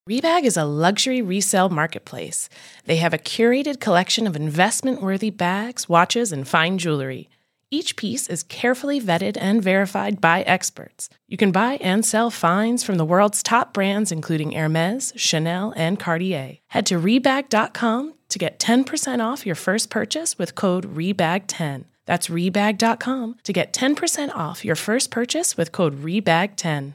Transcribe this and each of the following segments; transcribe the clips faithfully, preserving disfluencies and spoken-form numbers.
Rebag is a luxury resale marketplace. They have a curated collection of investment-worthy bags, watches, and fine jewelry. Each piece is carefully vetted and verified by experts. You can buy and sell finds from the world's top brands, including Hermes, Chanel, and Cartier. Head to Rebag dot com to get ten percent off your first purchase with code Rebag ten. That's Rebag dot com to get ten percent off your first purchase with code Rebag ten.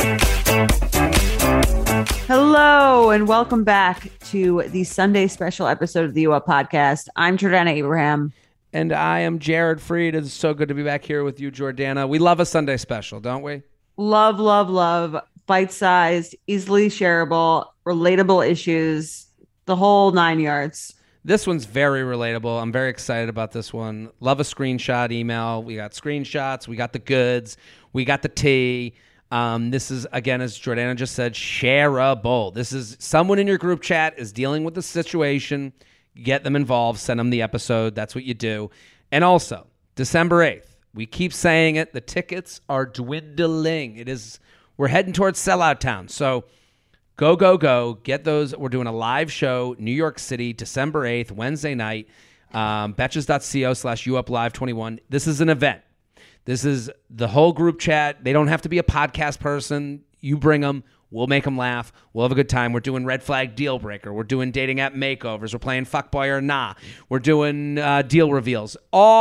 Hello, and welcome back to the Sunday special episode of the U Up Podcast. I'm Jordana Abraham. And I am Jared Freed. It's so good to be back here with you, Jordana. We love a Sunday special, don't we? Love, love, love. Bite-sized, easily shareable, relatable issues, the whole nine yards. This one's very relatable. I'm very excited about this one. Love a screenshot email. We got screenshots. We got the goods. We got the tea. Um, this is, again, as Jordana just said, shareable. This is someone in your group chat is dealing with the situation. Get them involved. Send them the episode. That's what you do. And also, December eighth, we keep saying it. The tickets are dwindling. It is. We're heading towards sellout town. So go, go, go. Get those. We're doing a live show, New York City, December eighth, Wednesday night. Um, Betches.co slash UUpLive21. This is an event. This is the whole group chat. They don't have to be a podcast person. You bring them. We'll make them laugh. We'll have a good time. We're doing Red Flag Deal Breaker. We're doing Dating App Makeovers. We're playing Fuckboy or Nah. We're doing uh, Deal Reveals.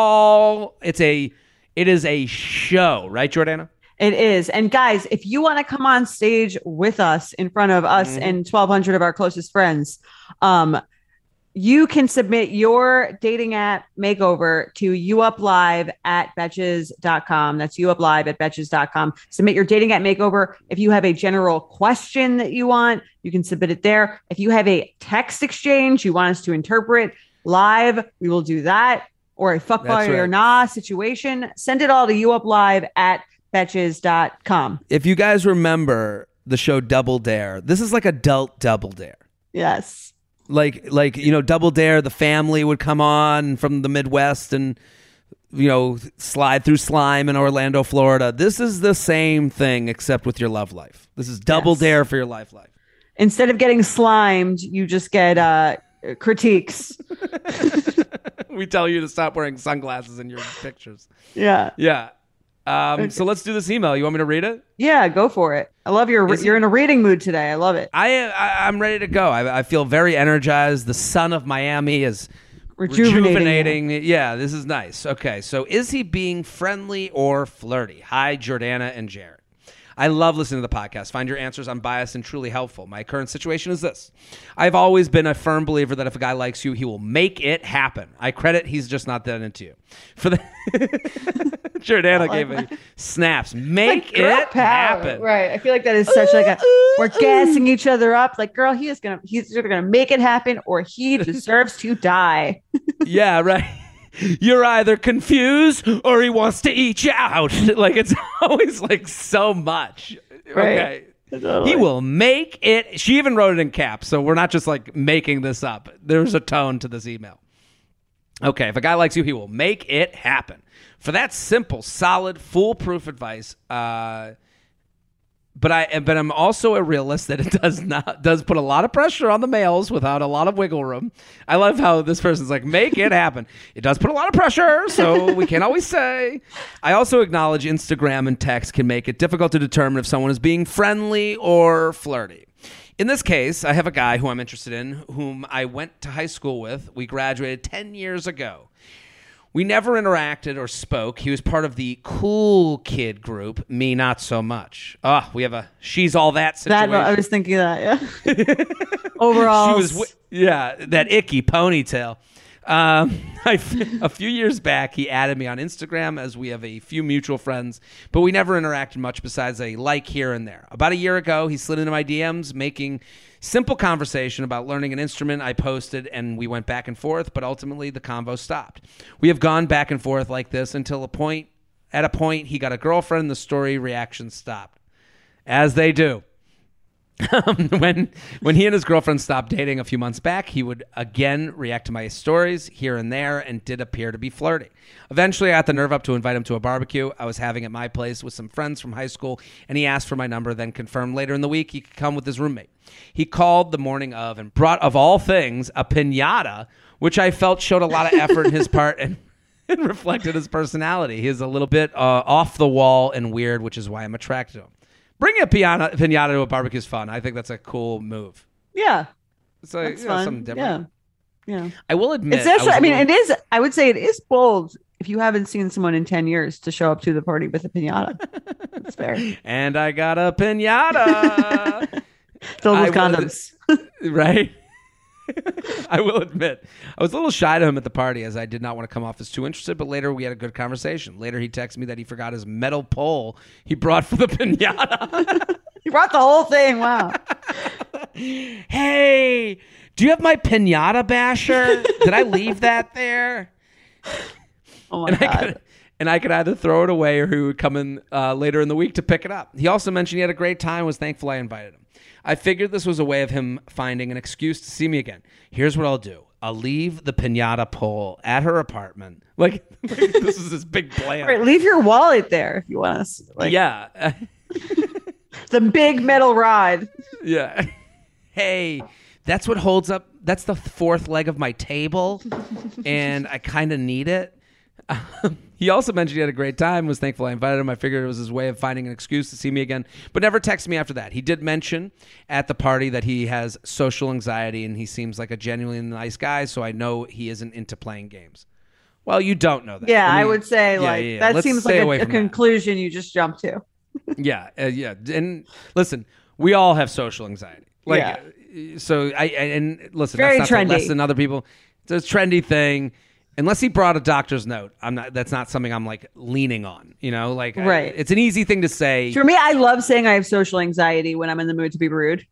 All, it's a, it is a show. Right, Jordana? It is. And guys, if you want to come on stage with us in front of us mm-hmm. and twelve hundred of our closest friends, um, you can submit your dating app makeover to UUpLive at Betches dot com. That's UUpLive at Betches dot com. Submit your dating app makeover. If you have a general question that you want, you can submit it there. If you have a text exchange you want us to interpret live, we will do that. Or a fuck boy or nah situation, send it all to UUpLive at Betches dot com. If you guys remember the show Double Dare, this is like adult Double Dare. Yes. Like, like you know, Double Dare, the family would come on from the Midwest and, you know, slide through slime in Orlando, Florida. This is the same thing, except with your love life. This is Double yes. Dare for your life life. Instead of getting slimed, you just get uh, critiques. We tell you to stop wearing sunglasses in your pictures. Yeah. Yeah. Um, okay. So let's do this email. You want me to read it? Yeah, go for it. I love your. Is you're it, in a reading mood today. I love it. I, I I'm ready to go. I, I feel very energized. The sun of Miami is rejuvenating. rejuvenating. Yeah, this is nice. Okay, so is he being friendly or flirty? Hi, Jordana and Jared. I love listening to the podcast. Find your answers unbiased and truly helpful. My current situation is this. I've always been a firm believer that if a guy likes you, he will make it happen. I credit he's just not that into you. For the Jordana gave me snaps. Make like it power. happen. Right. I feel like that is such like a we're gassing each other up. Like, girl, he is gonna he's either gonna make it happen or he deserves to die. Yeah, right. You're either confused or he wants to eat you out. Like, it's always like so much. Right. Okay. Totally. He will make it. She even wrote it in caps. So we're not just like making this up. There's a tone to this email. Okay. If a guy likes you, he will make it happen. For that simple, solid, foolproof advice, uh, But I, but I'm also a realist that it does not does put a lot of pressure on the males without a lot of wiggle room. I love how this person's like, make it happen. It does put a lot of pressure, so we can't always say. I also acknowledge Instagram and text can make it difficult to determine if someone is being friendly or flirty. In this case, I have a guy who I'm interested in, whom I went to high school with. We graduated ten years ago. We never interacted or spoke. He was part of the cool kid group. Me, not so much. Oh, we have a she's all that situation. That, I was thinking that, yeah. Overall. She was, yeah, that icky ponytail. Um, I, a few years back, he added me on Instagram as we have a few mutual friends, but we never interacted much besides a like here and there. About a year ago, he slid into my D Ms, making simple conversation about learning an instrument. I posted and we went back and forth, but ultimately the convo stopped. We have gone back and forth like this until a point, at a point he got a girlfriend and the story reaction stopped. As they do. Um, when when he and his girlfriend stopped dating a few months back, he would again react to my stories here and there and did appear to be flirty. Eventually, I got the nerve up to invite him to a barbecue I was having at my place with some friends from high school, and he asked for my number, then confirmed later in the week he could come with his roommate. He called the morning of and brought, of all things, a piñata, which I felt showed a lot of effort in his part and, and reflected his personality. He is a little bit uh, off the wall and weird, which is why I'm attracted to him. Bringing a piñata, piñata to a barbecue is fun. I think that's a cool move. Yeah. It's like, That's you know, fun. something different. Yeah. Yeah. I will admit. It's actually, I, I mean, little... it is, I would say it is bold if you haven't seen someone in ten years to show up to the party with a piñata. That's fair. And I got a piñata. Filled with I condoms. Will, right? I will admit, I was a little shy to him at the party as I did not want to come off as too interested, but later we had a good conversation. Later he texted me that he forgot his metal pole he brought for the piñata. He brought the whole thing. Wow. Hey, do you have my piñata basher? Did I leave that there? Oh my and God. I could, and I could either throw it away or he would come in uh, later in the week to pick it up. He also mentioned he had a great time, was thankful I invited him. I figured this was a way of him finding an excuse to see me again. Here's what I'll do. I'll leave the piñata pole at her apartment. Like, like this is this big plan. Right, leave your wallet there if you want us. Like, yeah. the big metal rod. Yeah. Hey, that's what holds up. That's the fourth leg of my table, and I kind of need it. Um, he also mentioned he had a great time, was thankful I invited him. I figured it was his way of finding an excuse to see me again, but never texted me after that. He did mention at the party that he has social anxiety, and he seems like a genuinely nice guy, so I know he isn't into playing games. Well, you don't know that. Yeah, I, mean, I would say yeah, like yeah, yeah. that Let's seems stay like away a, a from that. conclusion you just jumped to. Yeah, uh, yeah. And listen, we all have social anxiety. Like, Yeah. so I, I and listen, Very that's not trendy. to lessen other people. It's a trendy thing. Unless he brought a doctor's note, I'm not. That's not something I'm like leaning on. You know, like Right. I, it's an easy thing to say. For me, I love saying I have social anxiety when I'm in the mood to be rude.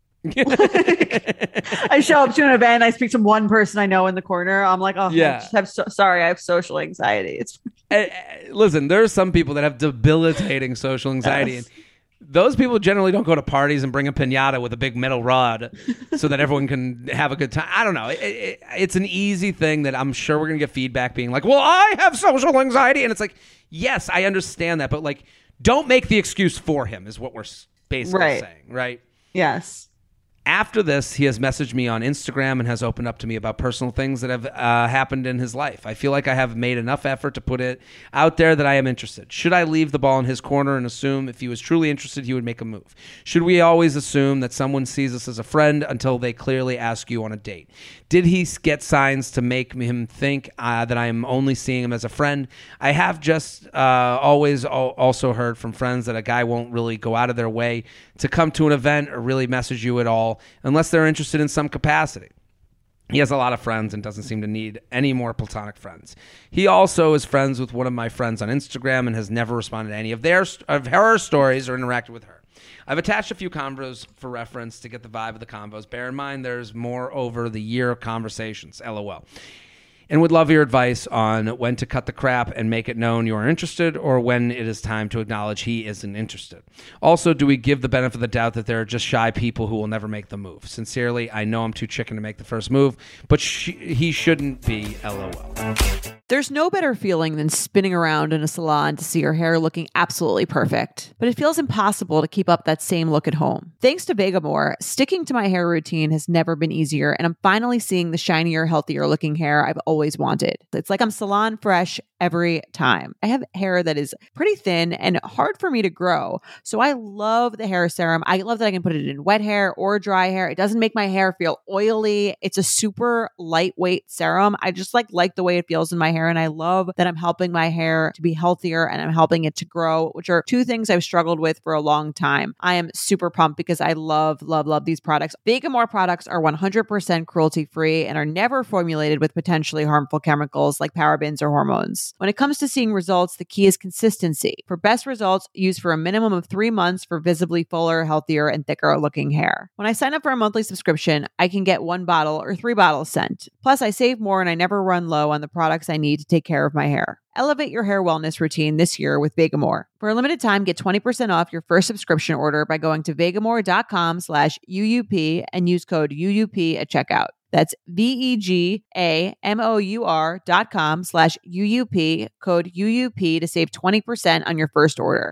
I show up to an event, I speak to one person I know in the corner. I'm like, oh, Yeah. I just have so, sorry, I have social anxiety. It's Uh, uh, listen, there are some people that have debilitating social anxiety, Yes. and those people generally don't go to parties and bring a piñata with a big metal rod so that everyone can have a good time. I don't know. It, it, it's an easy thing that I'm sure we're going to get feedback being like, well, I have social anxiety. And it's like, yes, I understand that. But like, don't make the excuse for him is what we're basically Right. saying, right? yes. After this, he has messaged me on Instagram and has opened up to me about personal things that have uh, happened in his life. I feel like I have made enough effort to put it out there that I am interested. Should I leave the ball in his corner and assume if he was truly interested, he would make a move? Should we always assume that someone sees us as a friend until they clearly ask you on a date? Did he get signs to make him think uh, that I am only seeing him as a friend? I have just uh, always al- also heard from friends that a guy won't really go out of their way to come to an event or really message you at all unless they're interested in some capacity. He has a lot of friends and doesn't seem to need any more platonic friends. He also is friends with one of my friends on Instagram and has never responded to any of their of her stories or interacted with her. I've attached a few convos for reference to get the vibe of the convos. Bear in mind, there's more over the year of conversations, LOL. And would love your advice on when to cut the crap and make it known you are interested, or when it is time to acknowledge he isn't interested. Also, do we give the benefit of the doubt that there are just shy people who will never make the move? Sincerely, I know I'm too chicken to make the first move, but sh- he shouldn't be, LOL. There's no better feeling than spinning around in a salon to see your hair looking absolutely perfect, but it feels impossible to keep up that same look at home. Thanks to Vegamore, sticking to my hair routine has never been easier, and I'm finally seeing the shinier, healthier looking hair I've always wanted. It's like I'm salon fresh every time. I have hair that is pretty thin and hard for me to grow, so I love the hair serum. I love that I can put it in wet hair or dry hair. It doesn't make my hair feel oily. It's a super lightweight serum. I just like like the way it feels in my hair. And I love that I'm helping my hair to be healthier and I'm helping it to grow, which are two things I've struggled with for a long time. I am super pumped because I love, love, love these products. Vegamore products are one hundred percent cruelty free and are never formulated with potentially harmful chemicals like parabens or hormones. When it comes to seeing results, the key is consistency. For best results, use for a minimum of three months for visibly fuller, healthier, and thicker looking hair. When I sign up for a monthly subscription, I can get one bottle or three bottles sent. Plus, I save more and I never run low on the products I need need to take care of my hair. Elevate your hair wellness routine this year with Vegamore. For a limited time, get twenty percent off your first subscription order by going to vegamore.com slash UUP and use code U U P at checkout. That's V-E-G-A-M-O-U-R dot com slash U-U-P, code U U P to save twenty percent on your first order.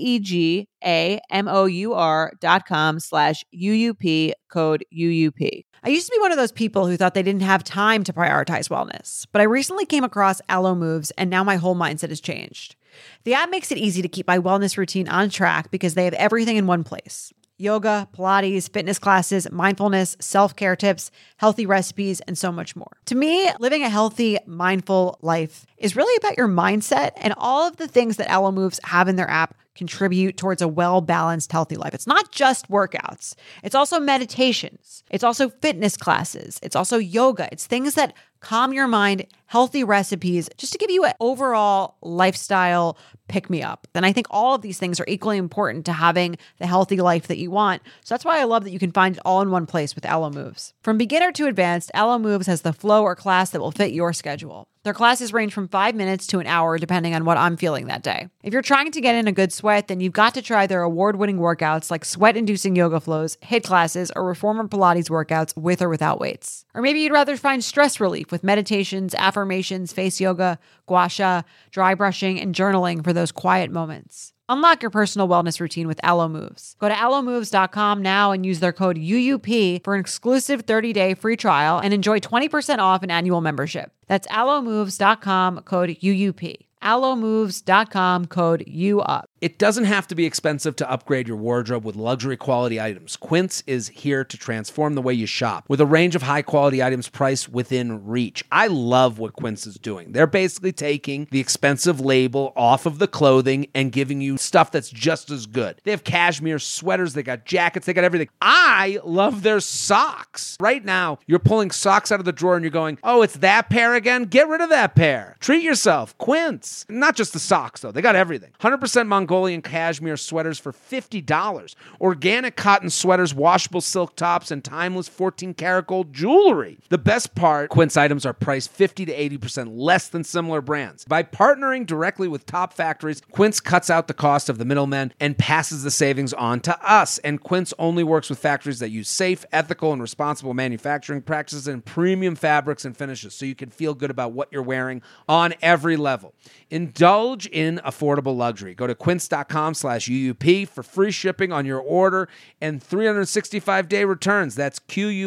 V-E-G-A-M-O-U-R dot com slash U-U-P, code U U P. I used to be one of those people who thought they didn't have time to prioritize wellness, but I recently came across Alo Moves and now my whole mindset has changed. The app makes it easy to keep my wellness routine on track because they have everything in one place. Yoga, Pilates, fitness classes, mindfulness, self-care tips, healthy recipes, and so much more. To me, living a healthy, mindful life is really about your mindset, and all of the things that Alo Moves have in their app contribute towards a well-balanced, healthy life. It's not just workouts. It's also meditations. It's also fitness classes. It's also yoga. It's things that calm your mind, healthy recipes, just to give you an overall lifestyle pick-me-up. And I think all of these things are equally important to having the healthy life that you want. So that's why I love that you can find it all in one place with Alo Moves. From beginner to advanced, Alo Moves has the flow or class that will fit your schedule. Their classes range from five minutes to an hour, depending on what I'm feeling that day. If you're trying to get in a good sweat, then you've got to try their award-winning workouts like sweat-inducing yoga flows, HIIT classes, or reformer Pilates workouts with or without weights. Or maybe you'd rather find stress relief with meditations, affirmations, face yoga, gua sha, dry brushing, and journaling for those quiet moments. Unlock your personal wellness routine with Alo Moves. Go to alo moves dot com now and use their code U U P for an exclusive thirty-day free trial and enjoy twenty percent off an annual membership. That's alo moves dot com, code U U P. alo moves dot com, code U U P. It doesn't have to be expensive to upgrade your wardrobe with luxury quality items. Quince is here to transform the way you shop with a range of high quality items priced within reach. I love what Quince is doing. They're basically taking the expensive label off of the clothing and giving you stuff that's just as good. They have cashmere sweaters, they got jackets, they got everything. I love their socks. Right now, you're pulling socks out of the drawer and you're going, oh, it's that pair again? Get rid of that pair. Treat yourself. Quince. Not just the socks, though. They got everything. one hundred percent Mongolian cashmere sweaters for fifty dollars. Organic cotton sweaters, washable silk tops, and timeless fourteen karat gold jewelry. The best part, Quince items are priced fifty to eighty percent less than similar brands. By partnering directly with top factories, Quince cuts out the cost of the middlemen and passes the savings on to us. And Quince only works with factories that use safe, ethical, and responsible manufacturing practices and premium fabrics and finishes, so you can feel good about what you're wearing on every level. Indulge in affordable luxury. Go to quince.com slash UUP for free shipping on your order and three hundred sixty-five day returns. That's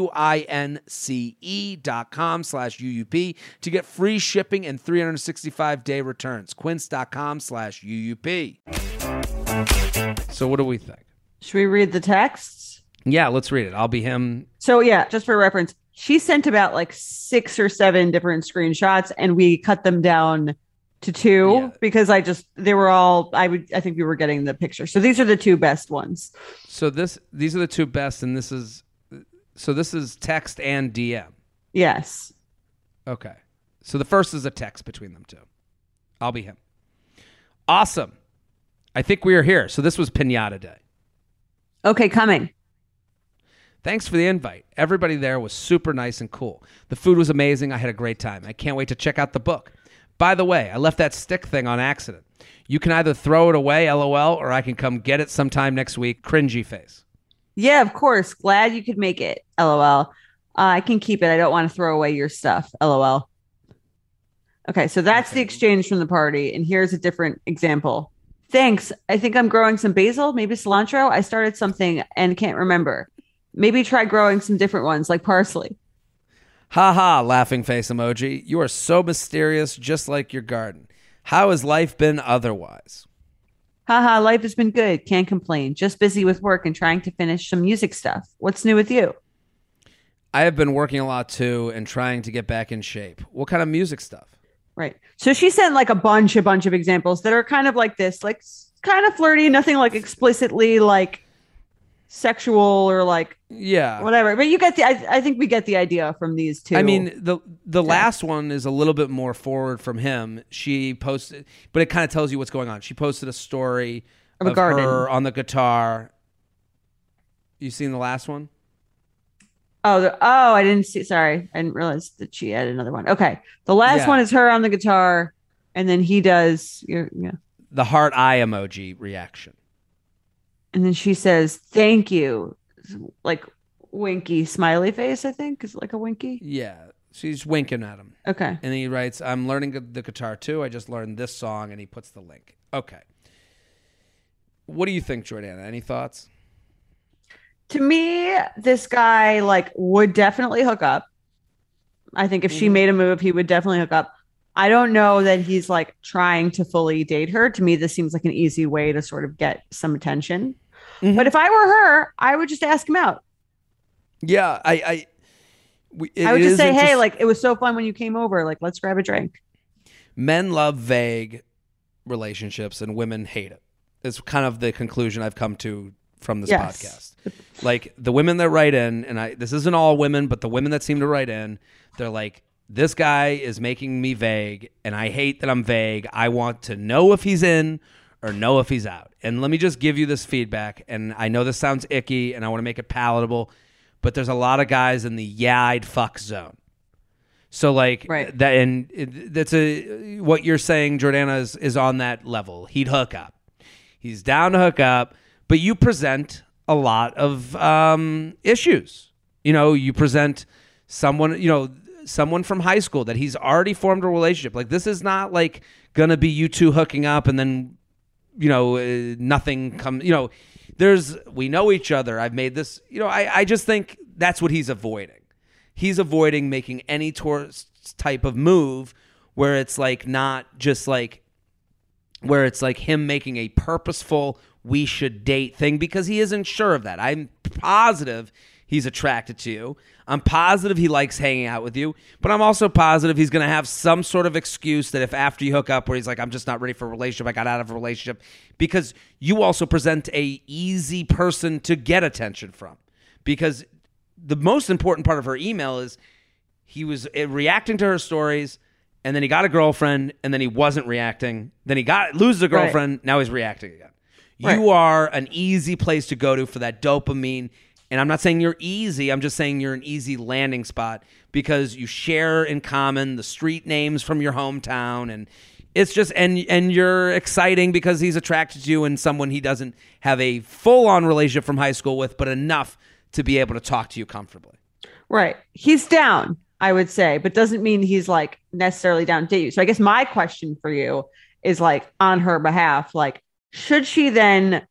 Q-U-I-N-C-E dot com slash UUP to get free shipping and three hundred sixty-five day returns. Quince.com slash UUP. So what do we think? Should we read the texts? Yeah, let's read it. I'll be him. So yeah, just for reference, she sent about like six or seven different screenshots and we cut them down to two yeah. because I just, they were all, I would, I think we were getting the picture. So these are the two best ones. So this, these are the two best. And this is, so this is text and D M. Yes. Okay. So the first is a text between them two. I'll be him. Awesome. I think we are here. So this was Pinata Day. Okay. Coming. Thanks for the invite. Everybody there was super nice and cool. The food was amazing. I had a great time. I can't wait to check out the book. By the way, I left that stick thing on accident. You can either throw it away, LOL, or I can come get it sometime next week. Cringy face. Yeah, of course. Glad you could make it, LOL. Uh, I can keep it. I don't want to throw away your stuff, LOL. Okay, so that's the exchange from the party. And here's a different example. Thanks. I think I'm growing some basil, maybe cilantro. I started something and can't remember. Maybe try growing some different ones like parsley. Ha ha, laughing face emoji. You are so mysterious, just like your garden. How has life been otherwise? Haha, life has been good. Can't complain. Just busy with work and trying to finish some music stuff. What's new with you? I have been working a lot too and trying to get back in shape. What kind of music stuff? Right. So she sent like a bunch, a bunch of examples that are kind of like this, like kind of flirty, nothing like explicitly like sexual or like yeah whatever, but you get the I, I think we get the idea from these two. I mean the the last one is a little bit more forward from him. She posted, but it kind of tells you what's going on. She posted a story of, of a garden. her on the guitar. You seen the last one? Oh, the, oh, I didn't see. Sorry, I didn't realize that she had another one. Okay, the last Yeah. one is her on the guitar, and then he does. Yeah, The heart eye emoji reaction. and then she says, "Thank you," like winky smiley face. I think is it like a winky. Yeah, she's winking at him. Okay. And then he writes, I'm learning the guitar too. I just learned this song, and he puts the link. Okay. What do you think, Jordana? Any thoughts? To me, this guy like would definitely hook up. I think if she Mhm. made a move, he would definitely hook up. I don't know that he's like trying to fully date her. To me, this seems like an easy way to sort of get some attention. Mhm. But if I were her, I would just ask him out. Yeah, I... I we, it I would is just say, hey, interest- like it was so fun when you came over. Like, let's grab a drink. Men love vague relationships, and women hate it. It's kind of the conclusion I've come to from this Yes. podcast. Like the women that write in, and I this isn't all women, but the women that seem to write in, they're like, this guy is making me vague, and I hate that I'm vague. I want to know if he's in or know if he's out. And let me just give you this feedback, and I know this sounds icky, and I want to make it palatable, but there's a lot of guys in the yeah, I'd fuck zone. So like Right. that, and it, that's a what you're saying, Jordana, is, is on that level. He'd hook up. He's down to hook up, but you present a lot of um, issues. You know, you present someone, you know, someone from high school that he's already formed a relationship. Like this is not like gonna be you two hooking up and then, you know, uh, nothing comes. You know, there's we know each other. I've made this. You know, I I just think that's what he's avoiding. He's avoiding making any tourist type of move where it's like not just like where it's like him making a purposeful we should date thing because he isn't sure of that. I'm positive he's attracted to you. I'm positive he likes hanging out with you, but I'm also positive he's going to have some sort of excuse that if after you hook up where he's like, I'm just not ready for a relationship, I got out of a relationship, because you also present a easy person to get attention from. Because the most important part of her email is he was reacting to her stories, and then he got a girlfriend, and then he wasn't reacting. Then he got loses a girlfriend. Right. Now he's reacting again. Right. You are an easy place to go to for that dopamine. And I'm not saying you're easy. I'm just saying you're an easy landing spot because you share in common the street names from your hometown, and it's just and and you're exciting because he's attracted to you and someone he doesn't have a full-on relationship from high school with, but enough to be able to talk to you comfortably. Right. He's down, I would say, but doesn't mean he's like necessarily down to date you. So I guess my question for you is like on her behalf, like, should she then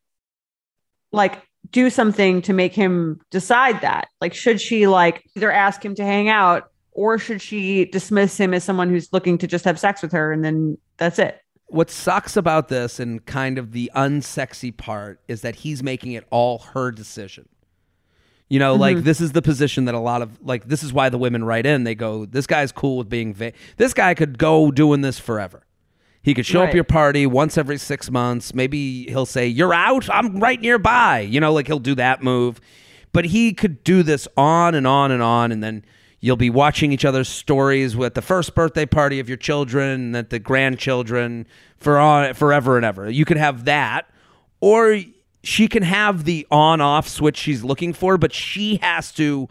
like do something to make him decide that? Like, should she like either ask him to hang out or should she dismiss him as someone who's looking to just have sex with her and then that's it? What sucks about this and kind of the unsexy part is that he's making it all her decision. You know, mm-hmm. like this is the position that a lot of like, this is why the women write in. They go, this guy's cool with being vague. This guy could go doing this forever. He could show right. up your party once every six months. Maybe he'll say, you're out. I'm right nearby. You know, like he'll do that move. But he could do this on and on and on. And then you'll be watching each other's stories with the first birthday party of your children and at the grandchildren for on, forever and ever. You could have that. Or she can have the on-off switch she's looking for, but she has to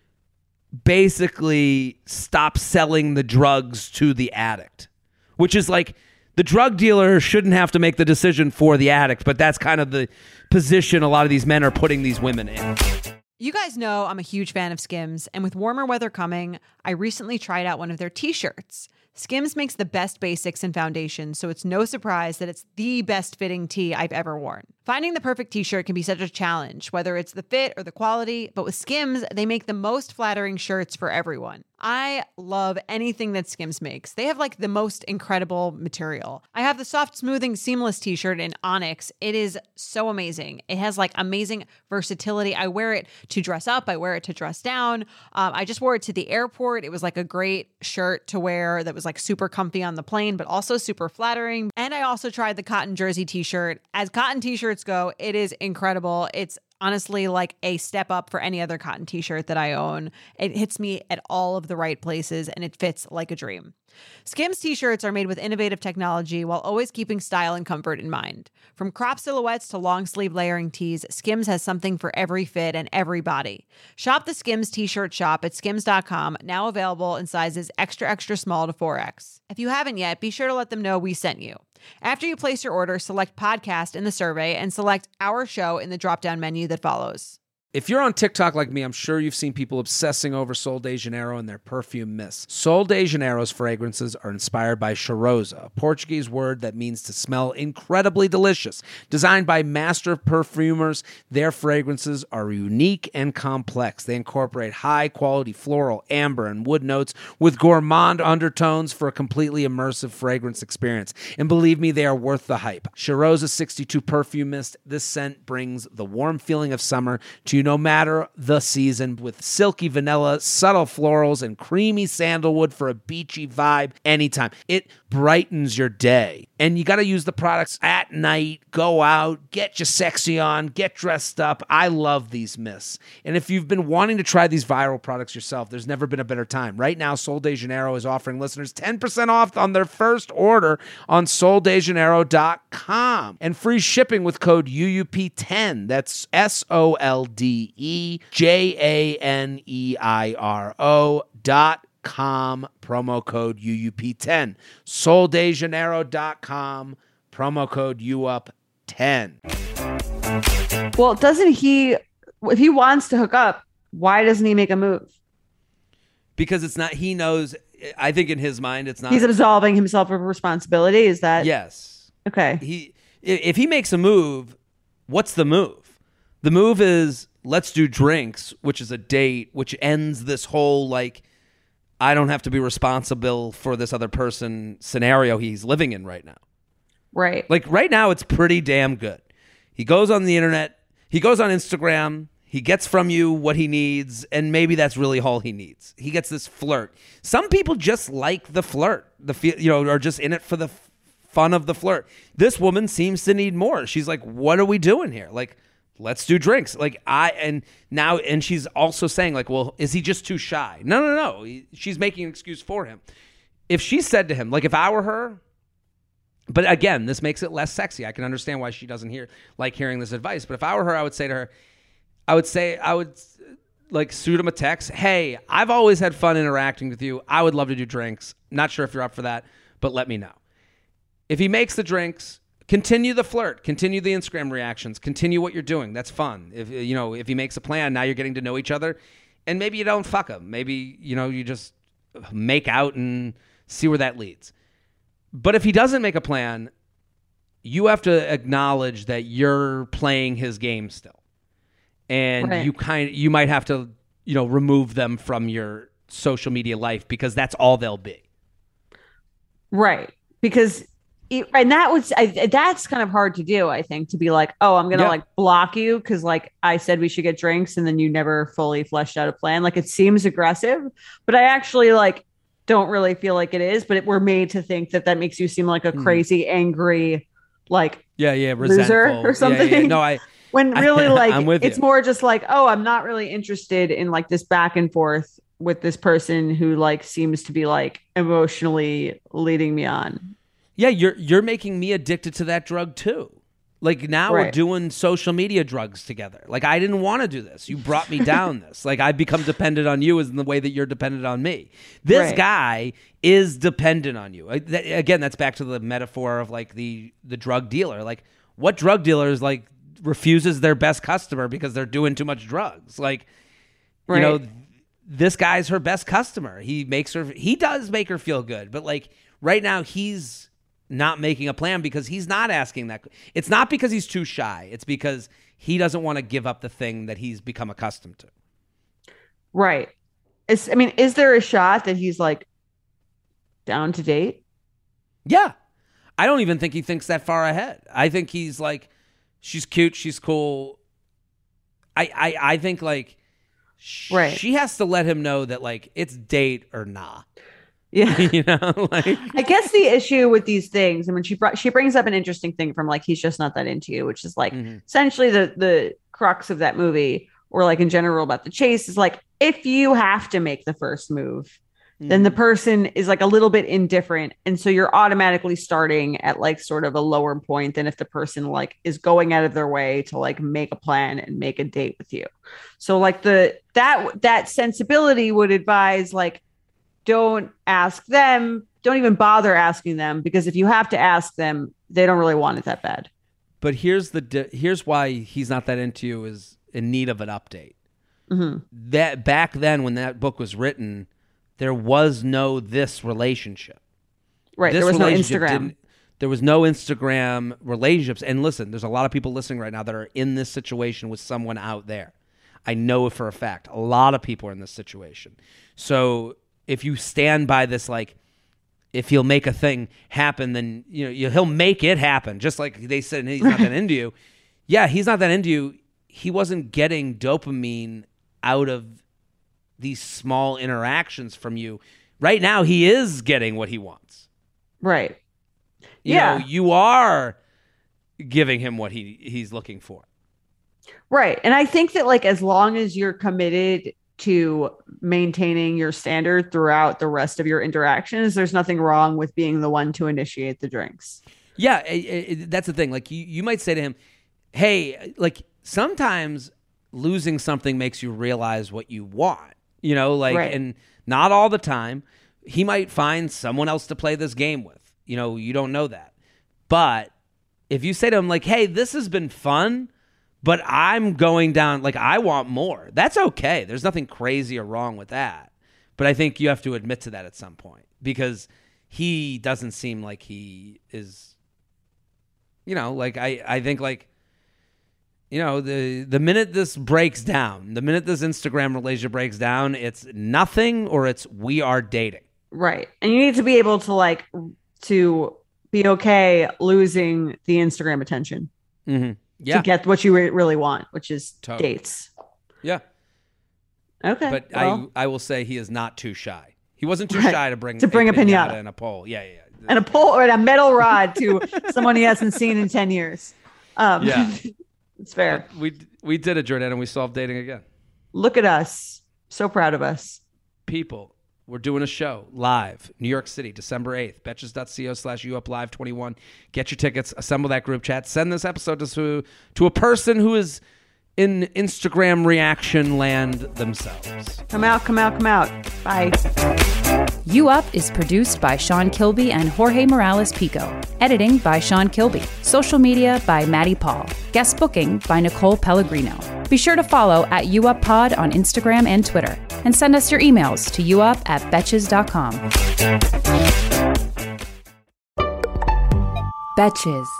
basically stop selling the drugs to the addict, which is like the drug dealer shouldn't have to make the decision for the addict, but that's kind of the position a lot of these men are putting these women in. You guys know I'm a huge fan of Skims, and with warmer weather coming, I recently tried out one of their t-shirts. Skims makes the best basics and foundations, so it's no surprise that it's the best fitting tee I've ever worn. Finding the perfect t-shirt can be such a challenge, whether it's the fit or the quality, but with Skims, they make the most flattering shirts for everyone. I love anything that Skims makes. They have like the most incredible material. I have the soft, smoothing, seamless t-shirt in Onyx. It is so amazing. It has like amazing versatility. I wear it to dress up. I wear it to dress down. Um, I just wore it to the airport. It was like a great shirt to wear that was like super comfy on the plane, but also super flattering. And I also tried the cotton jersey t-shirt. As cotton t-shirts go, it is incredible. It's honestly like a step up for any other cotton t-shirt that I own. It hits me at all of the right places and it fits like a dream. Skims t-shirts are made with innovative technology while always keeping style and comfort in mind. From crop silhouettes to long sleeve layering tees, Skims has something for every fit and every body. Shop the Skims t-shirt shop at skims dot com, now available in sizes extra extra small to four X. If you haven't yet, be sure to let them know we sent you. After you place your order, select podcast in the survey and select our show in the drop-down menu that follows. If you're on TikTok like me, I'm sure you've seen people obsessing over Sol de Janeiro and their perfume mist. Sol de Janeiro's fragrances are inspired by cheirosa, a Portuguese word that means to smell incredibly delicious. Designed by master perfumers, their fragrances are unique and complex. They incorporate high-quality floral, amber, and wood notes with gourmand undertones for a completely immersive fragrance experience. And believe me, they are worth the hype. Cheirosa sixty-two Perfume Mist, this scent brings the warm feeling of summer to no matter the season, with silky vanilla, subtle florals, and creamy sandalwood for a beachy vibe anytime. It brightens your day. And you got to use the products at night, go out, get your sexy on, get dressed up. I love these mists. And if you've been wanting to try these viral products yourself, there's never been a better time. Right now, Sol de Janeiro is offering listeners ten percent off on their first order on sol de janeiro dot com and free shipping with code U U P ten. That's S O L D E J A N E I R O dot com, promo code U U P ten. sol de janeiro dot com, promo code U U P ten. Well, doesn't he, if he wants to hook up, why doesn't he make a move? Because it's not, he knows, I think in his mind, it's not. He's absolving himself of responsibility. Is that? Yes. Okay. He, if he makes a move, what's the move? The move is, let's do drinks, which is a date, which ends this whole, like, I don't have to be responsible for this other person scenario he's living in right now. Right. Like, right now, it's pretty damn good. He goes on the internet, he goes on Instagram, he gets from you what he needs, and maybe that's really all he needs. He gets this flirt. Some people just like the flirt, the feel, you know, are just in it for the f- fun of the flirt. This woman seems to need more. She's like, what are we doing here? Like, let's do drinks. Like I, and now, and she's also saying like, well, is he just too shy? No, no, no. He, she's making an excuse for him. If she said to him, like if I were her, but again, this makes it less sexy. I can understand why she doesn't hear, like hearing this advice. But if I were her, I would say to her, I would say, I would like shoot him a text. Hey, I've always had fun interacting with you. I would love to do drinks. Not sure if you're up for that, but let me know. If he makes the drinks, continue the flirt, continue the Instagram reactions, continue what you're doing. That's fun. If you know, if he makes a plan, now you're getting to know each other, and maybe you don't fuck him. Maybe, you know, you just make out and see where that leads. But if he doesn't make a plan, you have to acknowledge that you're playing his game still, and right. you kind you might have to, you know, remove them from your social media life because that's all they'll be. Right, because. And that was I, that's kind of hard to do, I think, to be like, oh, I'm gonna yeah. like block you because like I said we should get drinks and then you never fully fleshed out a plan. Like it seems aggressive, but I actually like don't really feel like it is. But it, we're made to think that that makes you seem like a crazy, mm. angry, like yeah, yeah, loser resentful. or something. Yeah, yeah. No, I when really I, like I'm with it's you. more just like, oh, I'm not really interested in like this back and forth with this person who like seems to be like emotionally leading me on. Yeah, you're you're making me addicted to that drug too. Like now right. we're doing social media drugs together. Like I didn't want to do this. You brought me down this. Like I've become dependent on you as in the way that you're dependent on me. This right. guy is dependent on you. I, that, again, that's back to the metaphor of like the the drug dealer. Like what drug dealer is like refuses their best customer because they're doing too much drugs? Like right. you know, this guy's her best customer. He makes her. He does make her feel good, but like right now he's not making a plan because he's not asking that. It's not because he's too shy. It's because he doesn't want to give up the thing that he's become accustomed to. Right. It's, I mean, is there a shot that he's like down to date? Yeah. I don't even think he thinks that far ahead. I think he's like, she's cute. She's cool. I, I, I think like sh- right. she has to let him know that like it's date or nah. Yeah, you know, like I guess the issue with these things, I mean, she brought she brings up an interesting thing from like he's just not that into you, which is like mm-hmm. essentially the the crux of that movie, or like in general about the chase, is like, if you have to make the first move, then the person is like a little bit indifferent. And so you're automatically starting at like sort of a lower point than if the person like is going out of their way to like make a plan and make a date with you. So like the, that, that sensibility would advise like, don't ask them, don't even bother asking them, because if you have to ask them, they don't really want it that bad. But here's the, di- here's why he's not that into you, is in need of an update. Mm-hmm. That back then when that book was written, there was no this relationship. Right. This there was no relationship Instagram. There was no Instagram relationships. And listen, there's a lot of people listening right now that are in this situation with someone out there. I know it for a fact. A lot of people are in this situation. So if you stand by this, like, if he'll make a thing happen, then you know you, he'll make it happen. Just like they said, he's not that into you. Yeah, he's not that into you. He wasn't getting dopamine out of these small interactions from you. Right now, he is getting what he wants. Right. You yeah. know, you are giving him what he he's looking for. Right. And I think that like, as long as you're committed to maintaining your standard throughout the rest of your interactions, there's nothing wrong with being the one to initiate the drinks. Yeah. It, it, that's the thing. Like you, you might say to him, hey, like sometimes losing something makes you realize what you want. You know, like, right. And not all the time. He might find someone else to play this game with. You know, you don't know that. But if you say to him, like, hey, this has been fun, but I'm going down, like, I want more. That's okay. There's nothing crazy or wrong with that. But I think you have to admit to that at some point, because he doesn't seem like he is, you know, like, I, I think, like, you know, the the minute this breaks down, the minute this Instagram relationship breaks down, it's nothing or it's we are dating. Right. And you need to be able to like to be okay losing the Instagram attention mm-hmm. yeah. to get what you re- really want, which is totally. Dates. Yeah. Okay. But well. I I will say he is not too shy. He wasn't too right. shy to bring to bring a pinata and a pole. Yeah, yeah, yeah. And a pole or a metal rod to someone he hasn't seen in ten years. Um, yeah. It's fair. Uh, we we did it, Jordan, and we solved dating again. Look at us. So proud of us. People, we're doing a show live, New York City, December eighth, betches.co slash uplive twenty-one. Get your tickets, assemble that group chat, send this episode to, to a person who is in Instagram reaction land themselves. Come out, come out, come out. Bye. You Up is produced by Sean Kilby and Jorge Morales Pico. Editing by Sean Kilby. Social media by Maddie Paul. Guest booking by Nicole Pellegrino. Be sure to follow at UUpPod on Instagram and Twitter. And send us your emails to youup at betches dot com. Betches.